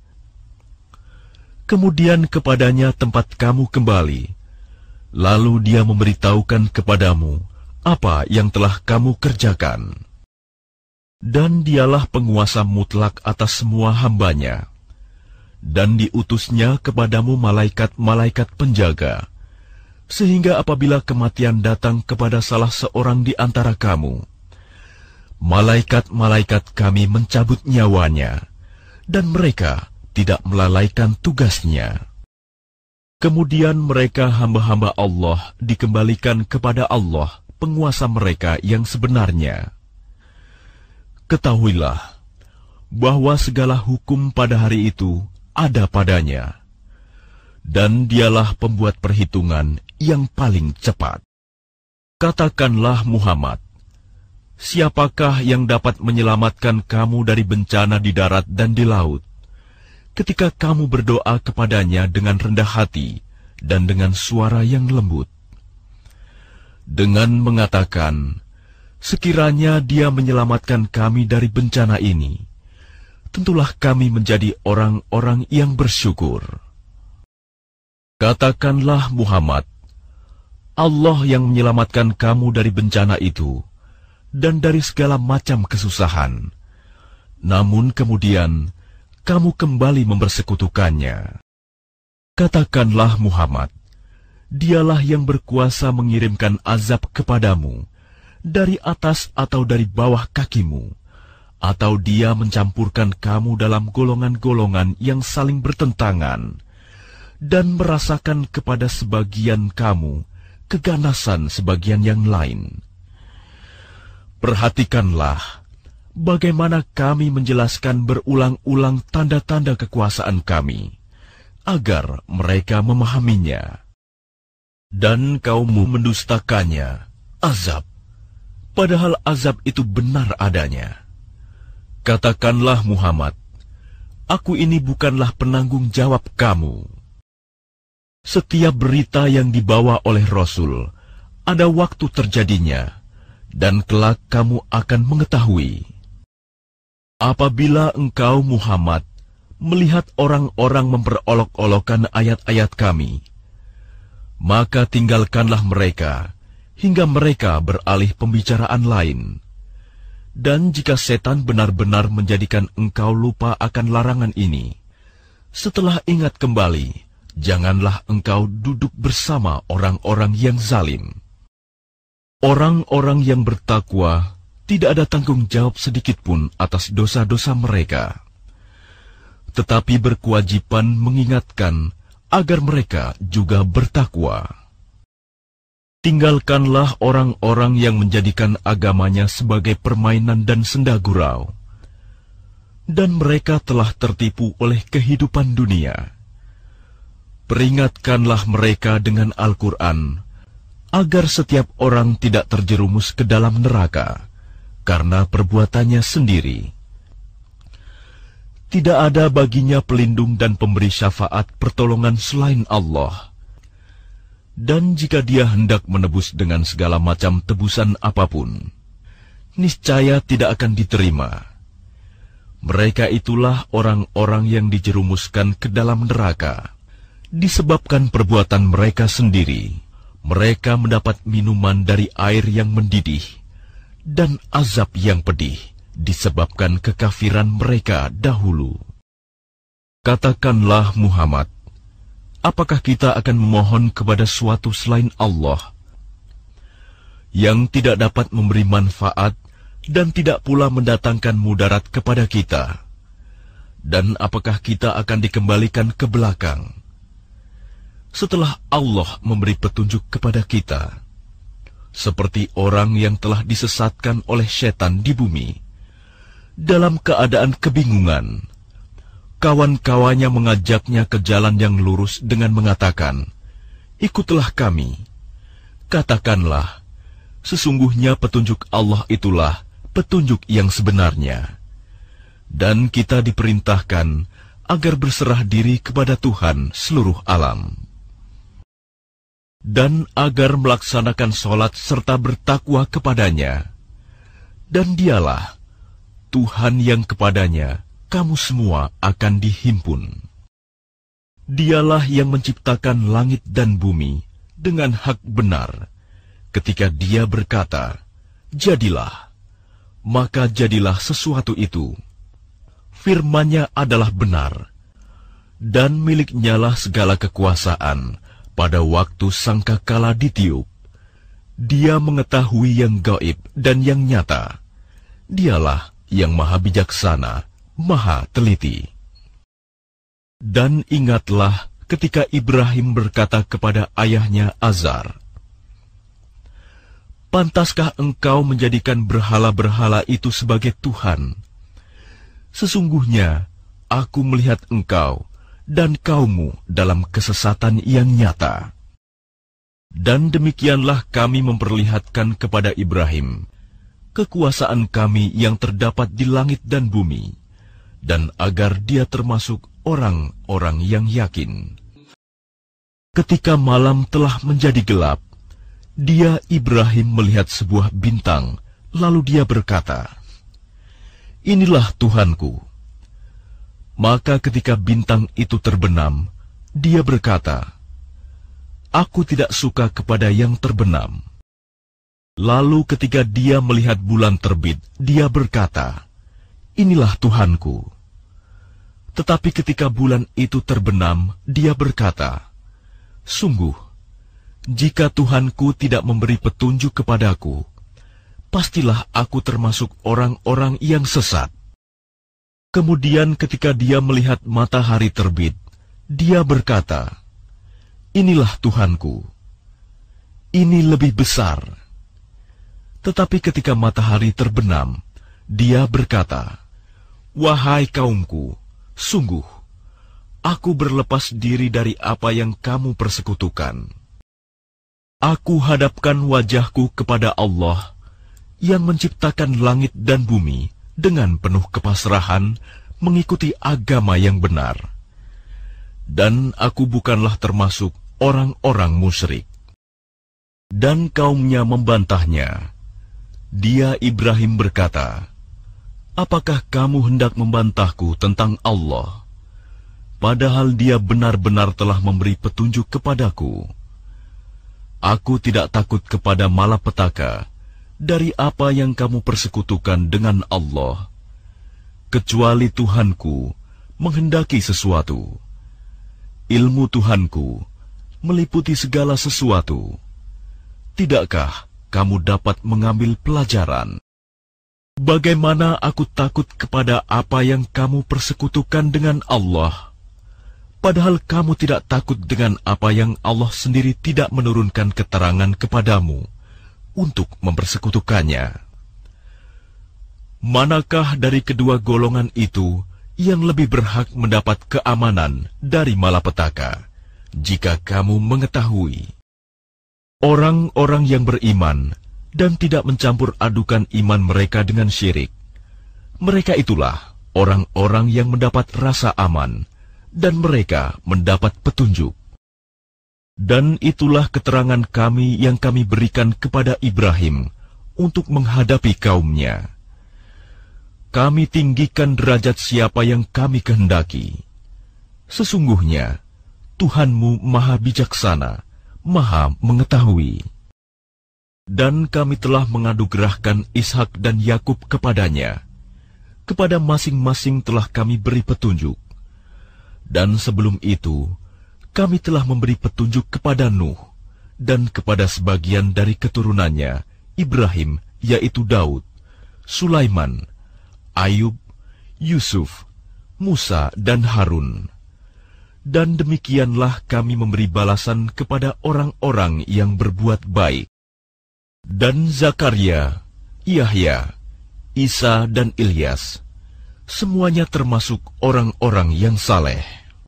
Kemudian kepadanya tempat kamu kembali, lalu dia memberitahukan kepadamu apa yang telah kamu kerjakan. Dan dialah penguasa mutlak atas semua hambanya. Dan diutusnya kepadamu malaikat-malaikat penjaga, sehingga apabila kematian datang kepada salah seorang di antara kamu, malaikat-malaikat kami mencabut nyawanya, dan mereka tidak melalaikan tugasnya. Kemudian mereka hamba-hamba Allah dikembalikan kepada Allah, penguasa mereka yang sebenarnya. Ketahuilah bahwa segala hukum pada hari itu ada padanya, dan dialah pembuat perhitungan yang paling cepat. Katakanlah Muhammad, siapakah yang dapat menyelamatkan kamu dari bencana di darat dan di laut, ketika kamu berdoa kepadanya dengan rendah hati dan dengan suara yang lembut? Dengan mengatakan, sekiranya dia menyelamatkan kami dari bencana ini, tentulah kami menjadi orang-orang yang bersyukur. Katakanlah Muhammad, Allah yang menyelamatkan kamu dari bencana itu dan dari segala macam kesusahan. Namun kemudian kamu kembali mempersekutukannya. Katakanlah Muhammad, dialah yang berkuasa mengirimkan azab kepadamu dari atas atau dari bawah kakimu, atau dia mencampurkan kamu dalam golongan-golongan yang saling bertentangan, dan merasakan kepada sebagian kamu keganasan sebagian yang lain. Perhatikanlah bagaimana kami menjelaskan berulang-ulang tanda-tanda kekuasaan kami, agar mereka memahaminya. Dan kaummu mendustakannya, azab, padahal azab itu benar adanya. Katakanlah Muhammad, aku ini bukanlah penanggung jawab kamu. Setiap berita yang dibawa oleh Rasul, ada waktu terjadinya, dan kelak kamu akan mengetahui. Apabila engkau Muhammad melihat orang-orang memperolok-olokkan ayat-ayat kami, maka tinggalkanlah mereka hingga mereka beralih pembicaraan lain. Dan jika setan benar-benar menjadikan engkau lupa akan larangan ini, setelah ingat kembali, janganlah engkau duduk bersama orang-orang yang zalim. Orang-orang yang bertakwa tidak ada tanggung jawab sedikitpun atas dosa-dosa mereka, tetapi berkewajiban mengingatkan agar mereka juga bertakwa. Tinggalkanlah orang-orang yang menjadikan agamanya sebagai permainan dan senda gurau, dan mereka telah tertipu oleh kehidupan dunia. Peringatkanlah mereka dengan Al-Quran, agar setiap orang tidak terjerumus ke dalam neraka karena perbuatannya sendiri. Tidak ada baginya pelindung dan pemberi syafaat pertolongan selain Allah. Dan jika dia hendak menebus dengan segala macam tebusan apapun, niscaya tidak akan diterima. Mereka itulah orang-orang yang dijerumuskan ke dalam neraka disebabkan perbuatan mereka sendiri. Mereka mendapat minuman dari air yang mendidih dan azab yang pedih disebabkan kekafiran mereka dahulu. Katakanlah Muhammad, apakah kita akan memohon kepada suatu selain Allah yang tidak dapat memberi manfaat dan tidak pula mendatangkan mudarat kepada kita? Dan apakah kita akan dikembalikan ke belakang setelah Allah memberi petunjuk kepada kita, seperti orang yang telah disesatkan oleh setan di bumi, dalam keadaan kebingungan? Kawan-kawannya mengajaknya ke jalan yang lurus dengan mengatakan, ikutlah kami. Katakanlah, sesungguhnya petunjuk Allah itulah petunjuk yang sebenarnya. Dan kita diperintahkan agar berserah diri kepada Tuhan seluruh alam, dan agar melaksanakan sholat serta bertakwa kepadanya. Dan dialah Tuhan yang kepadanya kamu semua akan dihimpun. Dialah yang menciptakan langit dan bumi dengan hak benar. Ketika dia berkata, jadilah, maka jadilah sesuatu itu. Firman-Nya adalah benar, dan milik-Nyalah segala kekuasaan. Pada waktu sangkakala ditiup, dia mengetahui yang gaib dan yang nyata. Dialah yang maha bijaksana, maha teliti. Dan ingatlah ketika Ibrahim berkata kepada ayahnya Azar, "Pantaskah engkau menjadikan berhala-berhala itu sebagai Tuhan? Sesungguhnya aku melihat engkau dan kaummu dalam kesesatan yang nyata." Dan demikianlah kami memperlihatkan kepada Ibrahim kekuasaan kami yang terdapat di langit dan bumi, dan agar dia termasuk orang-orang yang yakin. Ketika malam telah menjadi gelap, dia Ibrahim melihat sebuah bintang, lalu dia berkata, "Inilah Tuhanku." Maka ketika bintang itu terbenam, dia berkata, "Aku tidak suka kepada yang terbenam." Lalu ketika dia melihat bulan terbit, dia berkata, "Inilah Tuhanku." Tetapi ketika bulan itu terbenam, dia berkata, "Sungguh, jika Tuhanku tidak memberi petunjuk kepadaku, pastilah aku termasuk orang-orang yang sesat." Kemudian ketika dia melihat matahari terbit, dia berkata, "Inilah Tuhanku. Ini lebih besar." Tetapi ketika matahari terbenam, dia berkata, "Wahai kaumku, sungguh, aku berlepas diri dari apa yang kamu persekutukan. Aku hadapkan wajahku kepada Allah yang menciptakan langit dan bumi dengan penuh kepasrahan mengikuti agama yang benar. Dan aku bukanlah termasuk orang-orang musyrik." Dan kaumnya membantahnya. Dia Ibrahim berkata, "Apakah kamu hendak membantahku tentang Allah, padahal Dia benar-benar telah memberi petunjuk kepadaku? Aku tidak takut kepada malapetaka dari apa yang kamu persekutukan dengan Allah, kecuali Tuhanku menghendaki sesuatu. Ilmu Tuhanku meliputi segala sesuatu. Tidakkah kamu dapat mengambil pelajaran? Bagaimana aku takut kepada apa yang kamu persekutukan dengan Allah, padahal kamu tidak takut dengan apa yang Allah sendiri tidak menurunkan keterangan kepadamu untuk mempersekutukannya? Manakah dari kedua golongan itu yang lebih berhak mendapat keamanan dari malapetaka, jika kamu mengetahui? Orang-orang yang beriman dan tidak mencampur adukan iman mereka dengan syirik, mereka itulah orang-orang yang mendapat rasa aman, dan mereka mendapat petunjuk. Dan itulah keterangan kami yang kami berikan kepada Ibrahim untuk menghadapi kaumnya. Kami tinggikan derajat siapa yang kami kehendaki. Sesungguhnya Tuhanmu Maha Bijaksana, Maha Mengetahui. Dan kami telah menganugerahkan Ishak dan Yakub kepadanya. Kepada masing-masing telah kami beri petunjuk. Dan sebelum itu, kami telah memberi petunjuk kepada Nuh, dan kepada sebagian dari keturunannya, Ibrahim, yaitu Daud, Sulaiman, Ayub, Yusuf, Musa, dan Harun. Dan demikianlah kami memberi balasan kepada orang-orang yang berbuat baik. Dan Zakaria, Yahya, Isa, dan Ilyas, semuanya termasuk orang-orang yang saleh.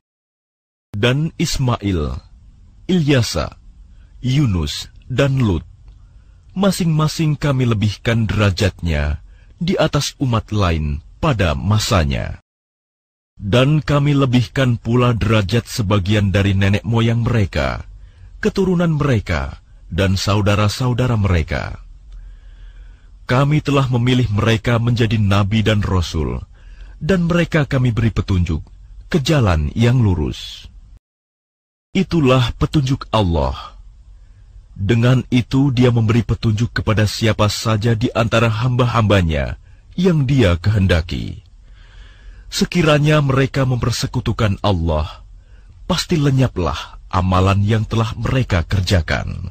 Dan Ismail, Ilyasa, Yunus, dan Lut, masing-masing kami lebihkan derajatnya di atas umat lain pada masanya. Dan kami lebihkan pula derajat sebagian dari nenek moyang mereka, keturunan mereka, dan saudara-saudara mereka. Kami telah memilih mereka menjadi nabi dan rasul, dan mereka kami beri petunjuk ke jalan yang lurus. Itulah petunjuk Allah. Dengan itu Dia memberi petunjuk kepada siapa saja di antara hamba-hambanya yang Dia kehendaki. Sekiranya mereka mempersekutukan Allah, pasti lenyaplah amalan yang telah mereka kerjakan.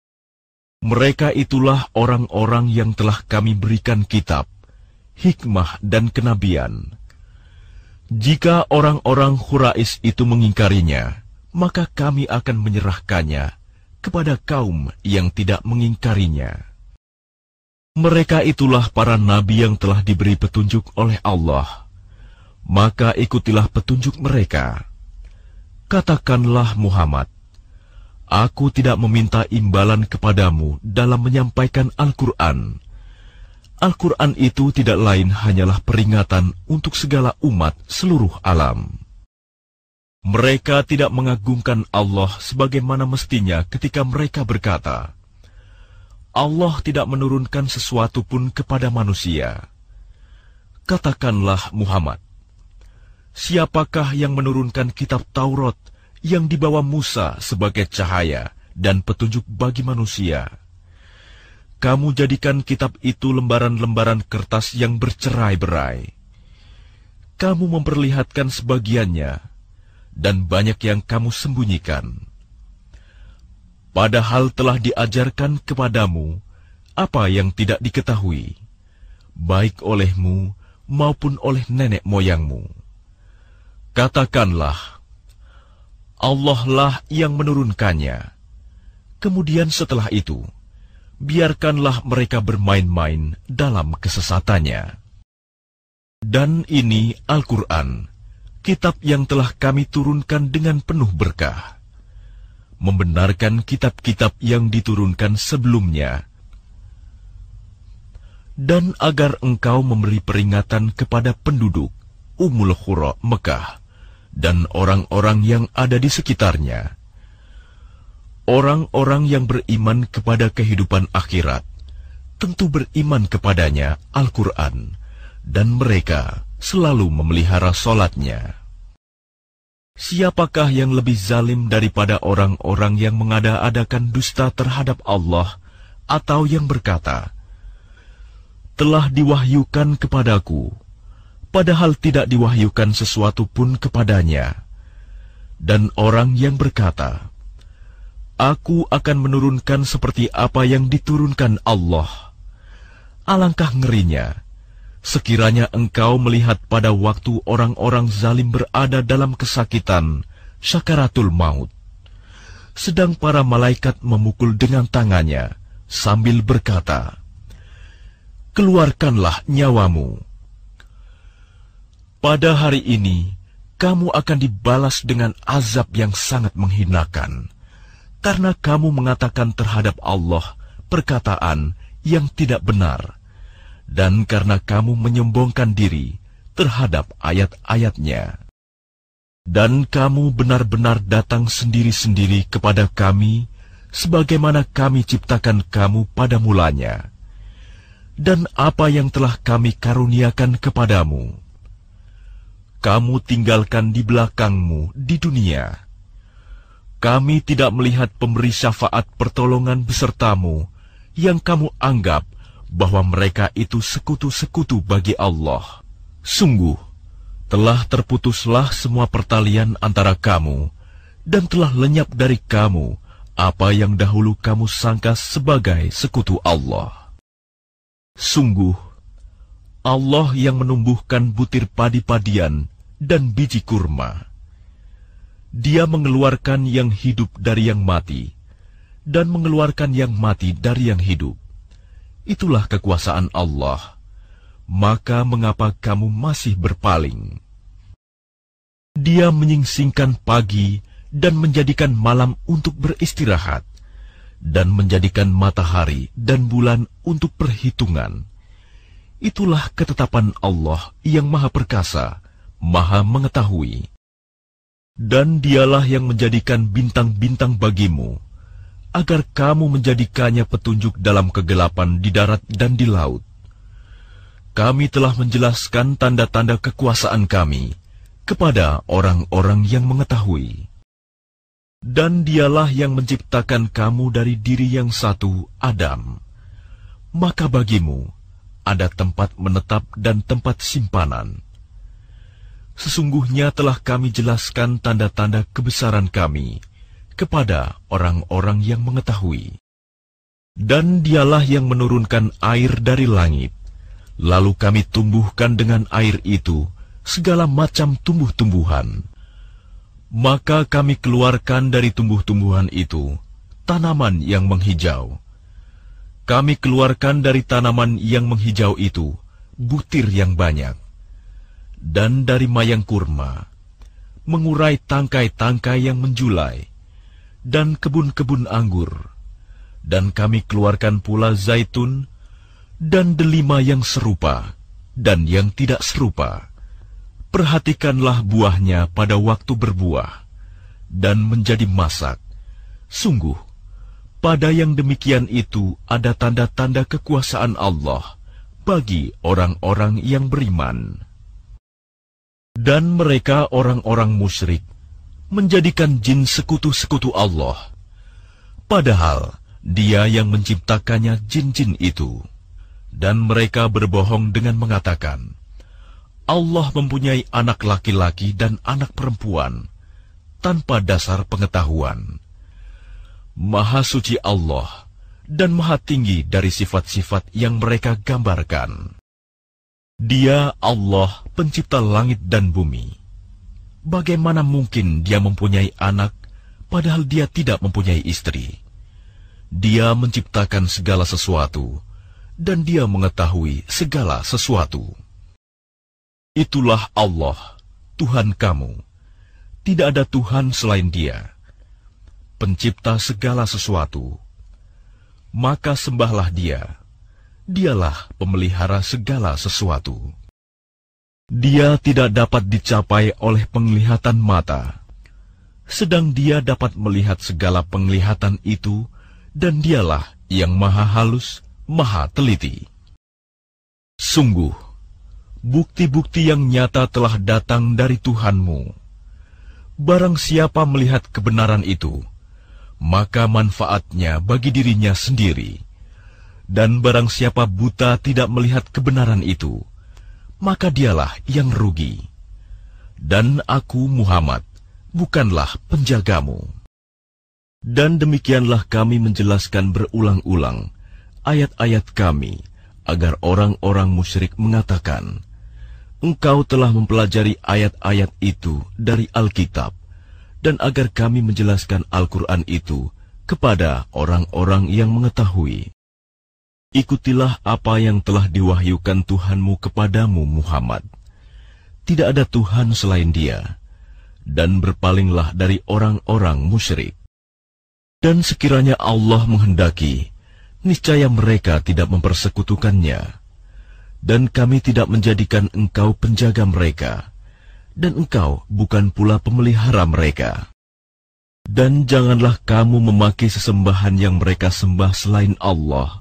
Mereka itulah orang-orang yang telah kami berikan kitab, hikmah, dan kenabian. Jika orang-orang Quraisy itu mengingkarinya, maka kami akan menyerahkannya kepada kaum yang tidak mengingkarinya. Mereka itulah para nabi yang telah diberi petunjuk oleh Allah. Maka ikutilah petunjuk mereka. Katakanlah Muhammad, aku tidak meminta imbalan kepadamu dalam menyampaikan Al-Quran. Al-Quran itu tidak lain hanyalah peringatan untuk segala umat seluruh alam. Mereka tidak mengagungkan Allah sebagaimana mestinya ketika mereka berkata, Allah tidak menurunkan sesuatu pun kepada manusia. Katakanlah Muhammad, siapakah yang menurunkan kitab Taurat yang dibawa Musa sebagai cahaya dan petunjuk bagi manusia? Kamu jadikan kitab itu lembaran-lembaran kertas yang bercerai-berai. Kamu memperlihatkan sebagiannya, dan banyak yang kamu sembunyikan. Padahal telah diajarkan kepadamu apa yang tidak diketahui, baik olehmu maupun oleh nenek moyangmu. Katakanlah, Allah lah yang menurunkannya. Kemudian setelah itu, biarkanlah mereka bermain-main dalam kesesatannya. Dan ini Al-Quran, kitab yang telah kami turunkan dengan penuh berkah, membenarkan kitab-kitab yang diturunkan sebelumnya, dan agar engkau memberi peringatan kepada penduduk Ummul Qura Mekah dan orang-orang yang ada di sekitarnya. Orang-orang yang beriman kepada kehidupan akhirat tentu beriman kepadanya Al-Quran, dan mereka selalu memelihara solatnya. Siapakah yang lebih zalim daripada orang-orang yang mengada-adakan dusta terhadap Allah, atau yang berkata, telah diwahyukan kepadaku, padahal tidak diwahyukan sesuatu pun kepadanya, dan orang yang berkata, aku akan menurunkan seperti apa yang diturunkan Allah. Alangkah ngerinya sekiranya engkau melihat pada waktu orang-orang zalim berada dalam kesakitan syakaratul maut, sedang para malaikat memukul dengan tangannya sambil berkata, keluarkanlah nyawamu. Pada hari ini kamu akan dibalas dengan azab yang sangat menghinakan, karena kamu mengatakan terhadap Allah perkataan yang tidak benar, dan karena kamu menyombongkan diri terhadap ayat-ayatnya. Dan kamu benar-benar datang sendiri-sendiri kepada kami, sebagaimana kami ciptakan kamu pada mulanya, dan apa yang telah kami karuniakan kepadamu, kamu tinggalkan di belakangmu di dunia. Kami tidak melihat pemberi syafaat pertolongan besertamu, yang kamu anggap bahwa mereka itu sekutu-sekutu bagi Allah. Sungguh, telah terputuslah semua pertalian antara kamu, dan telah lenyap dari kamu apa yang dahulu kamu sangka sebagai sekutu Allah. Sungguh, Allah yang menumbuhkan butir padi-padian dan biji kurma. Dia mengeluarkan yang hidup dari yang mati, dan mengeluarkan yang mati dari yang hidup. Itulah kekuasaan Allah. Maka mengapa kamu masih berpaling? Dia menyingsingkan pagi dan menjadikan malam untuk beristirahat, dan menjadikan matahari dan bulan untuk perhitungan. Itulah ketetapan Allah yang Maha Perkasa, Maha Mengetahui. Dan dialah yang menjadikan bintang-bintang bagimu, agar kamu menjadikannya petunjuk dalam kegelapan di darat dan di laut. Kami telah menjelaskan tanda-tanda kekuasaan kami kepada orang-orang yang mengetahui. Dan dialah yang menciptakan kamu dari diri yang satu, Adam. Maka bagimu ada tempat menetap dan tempat simpanan. Sesungguhnya telah kami jelaskan tanda-tanda kebesaran kami kepada orang-orang yang mengetahui. Dan dialah yang menurunkan air dari langit, lalu kami tumbuhkan dengan air itu segala macam tumbuh-tumbuhan. Maka kami keluarkan dari tumbuh-tumbuhan itu tanaman yang menghijau. Kami keluarkan dari tanaman yang menghijau itu butir yang banyak. Dan dari mayang kurma, mengurai tangkai-tangkai yang menjulai, dan kebun-kebun anggur. Dan kami keluarkan pula zaitun, dan delima yang serupa, dan yang tidak serupa. Perhatikanlah buahnya pada waktu berbuah, dan menjadi masak. Sungguh, pada yang demikian itu ada tanda-tanda kekuasaan Allah bagi orang-orang yang beriman. Dan mereka orang-orang musyrik menjadikan jin sekutu-sekutu Allah, padahal Dia yang menciptakannya jin-jin itu. Dan mereka berbohong dengan mengatakan, Allah mempunyai anak laki-laki dan anak perempuan, tanpa dasar pengetahuan. Maha suci Allah, dan maha tinggi dari sifat-sifat yang mereka gambarkan. Dia Allah, pencipta langit dan bumi. Bagaimana mungkin Dia mempunyai anak, padahal Dia tidak mempunyai istri? Dia menciptakan segala sesuatu, dan Dia mengetahui segala sesuatu. Itulah Allah, Tuhan kamu. Tidak ada Tuhan selain Dia, pencipta segala sesuatu. Maka sembahlah Dia. Dialah pemelihara segala sesuatu. Dia tidak dapat dicapai oleh penglihatan mata, sedang Dia dapat melihat segala penglihatan itu, dan Dialah yang maha halus, maha teliti. Sungguh, bukti-bukti yang nyata telah datang dari Tuhanmu. Barang siapa melihat kebenaran itu, maka manfaatnya bagi dirinya sendiri. Dan barang siapa buta tidak melihat kebenaran itu, maka dialah yang rugi. Dan aku Muhammad bukanlah penjagamu. Dan demikianlah kami menjelaskan berulang-ulang ayat-ayat kami, agar orang-orang musyrik mengatakan, Engkau telah mempelajari ayat-ayat itu dari Alkitab, dan agar kami menjelaskan Al-Quran itu kepada orang-orang yang mengetahui. Ikutilah apa yang telah diwahyukan Tuhanmu kepadamu, Muhammad. Tidak ada Tuhan selain Dia, dan berpalinglah dari orang-orang musyrik. Dan sekiranya Allah menghendaki, niscaya mereka tidak mempersekutukannya. Dan kami tidak menjadikan engkau penjaga mereka, dan engkau bukan pula pemelihara mereka. Dan janganlah kamu memaki sesembahan yang mereka sembah selain Allah,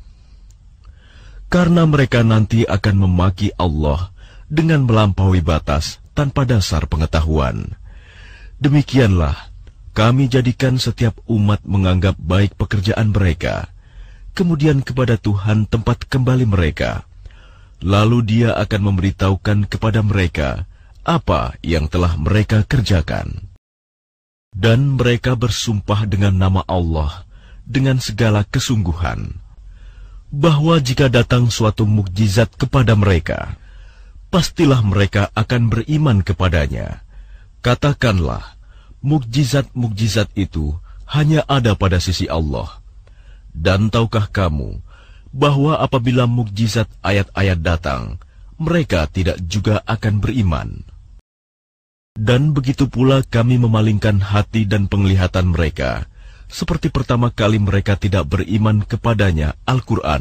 karena mereka nanti akan memaki Allah dengan melampaui batas tanpa dasar pengetahuan. Demikianlah kami jadikan setiap umat menganggap baik pekerjaan mereka, kemudian kepada Tuhan tempat kembali mereka. Lalu Dia akan memberitahukan kepada mereka apa yang telah mereka kerjakan. Dan mereka bersumpah dengan nama Allah dengan segala kesungguhan, bahwa jika datang suatu mukjizat kepada mereka, pastilah mereka akan beriman kepadanya. Katakanlah, mukjizat-mukjizat itu hanya ada pada sisi Allah. Dan tahukah kamu bahwa apabila mukjizat ayat-ayat datang, mereka tidak juga akan beriman. Dan begitu pula kami memalingkan hati dan penglihatan mereka, seperti pertama kali mereka tidak beriman kepadanya Al-Quran,